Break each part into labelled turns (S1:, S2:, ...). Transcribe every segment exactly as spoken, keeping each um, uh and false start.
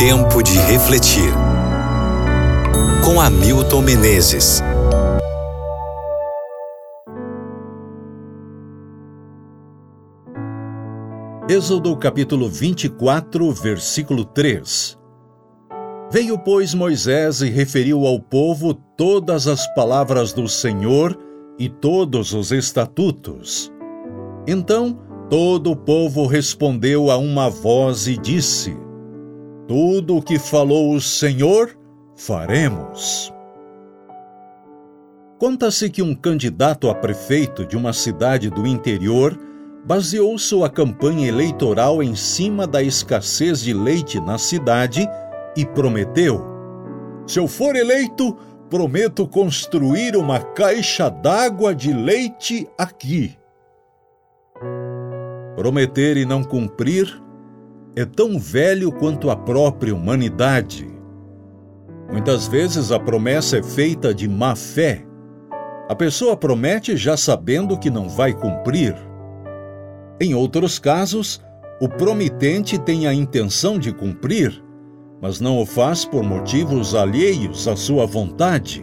S1: Tempo de refletir. Com Hamilton Menezes.
S2: Êxodo capítulo vinte e quatro, versículo três. Veio, pois, Moisés e referiu ao povo todas as palavras do Senhor e todos os estatutos. Então todo o povo respondeu a uma voz e disse: Tudo o que falou o Senhor, faremos. Conta-se que um candidato a prefeito de uma cidade do interior baseou sua campanha eleitoral em cima da escassez de leite na cidade e prometeu: Se eu for eleito, prometo construir uma caixa d'água de leite aqui. Prometer e não cumprir é tão velho quanto a própria humanidade. Muitas vezes a promessa é feita de má fé. A pessoa promete já sabendo que não vai cumprir. Em outros casos, o promitente tem a intenção de cumprir, mas não o faz por motivos alheios à sua vontade.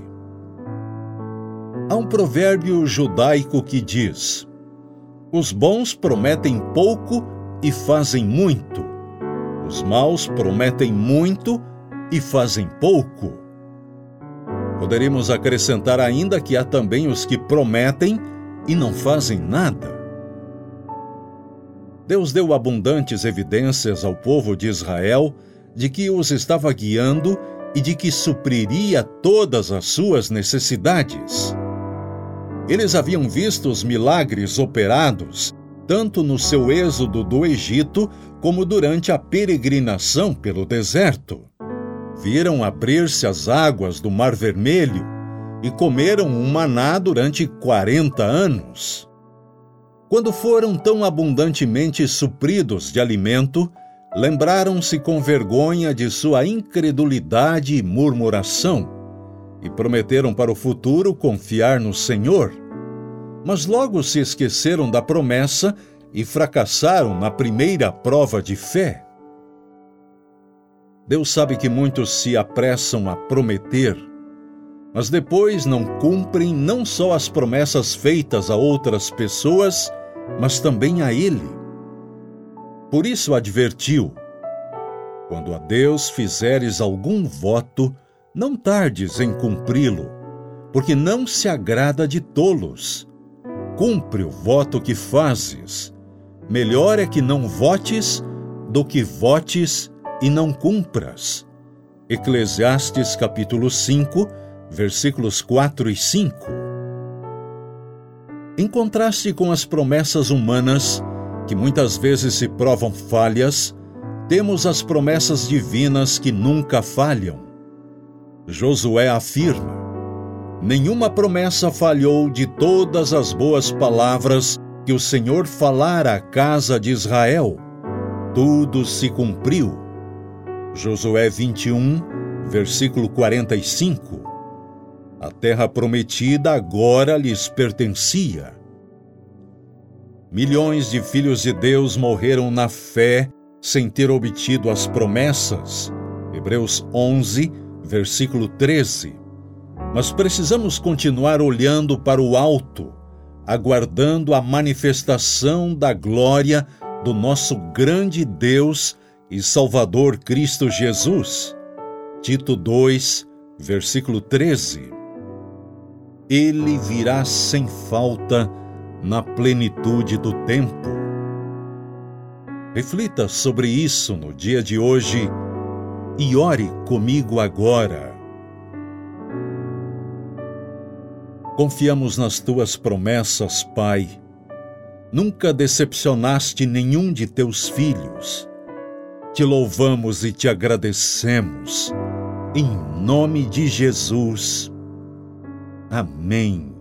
S2: Há um provérbio judaico que diz: Os bons prometem pouco e fazem muito. Os maus prometem muito e fazem pouco. Poderíamos acrescentar ainda que há também os que prometem e não fazem nada. Deus deu abundantes evidências ao povo de Israel de que os estava guiando e de que supriria todas as suas necessidades. Eles haviam visto os milagres operados, tanto no seu êxodo do Egito, como durante a peregrinação pelo deserto. Viram abrir-se as águas do Mar Vermelho e comeram um maná durante quarenta anos. Quando foram tão abundantemente supridos de alimento, lembraram-se com vergonha de sua incredulidade e murmuração, e prometeram para o futuro confiar no Senhor. Mas logo se esqueceram da promessa e fracassaram na primeira prova de fé. Deus sabe que muitos se apressam a prometer, mas depois não cumprem não só as promessas feitas a outras pessoas, mas também a Ele. Por isso advertiu: Quando a Deus fizeres algum voto, não tardes em cumpri-lo, porque não se agrada de tolos. Cumpre o voto que fazes. Melhor é que não votes do que votes e não cumpras. Eclesiastes capítulo cinco, versículos quatro e cinco. Em contraste com as promessas humanas, que muitas vezes se provam falhas, temos as promessas divinas que nunca falham. Josué afirma: Nenhuma promessa falhou de todas as boas palavras que o Senhor falara à casa de Israel. Tudo se cumpriu. Josué vinte e um, versículo quarenta e cinco. A terra prometida agora lhes pertencia. Milhões de filhos de Deus morreram na fé sem ter obtido as promessas. Hebreus onze, versículo treze. Mas precisamos continuar olhando para o alto, aguardando a manifestação da glória do nosso grande Deus e Salvador Cristo Jesus. Tito dois, versículo treze. Ele virá sem falta na plenitude do tempo. Reflita sobre isso no dia de hoje e ore comigo agora. Confiamos nas tuas promessas, Pai. Nunca decepcionaste nenhum de teus filhos. Te louvamos e te agradecemos. Em nome de Jesus. Amém.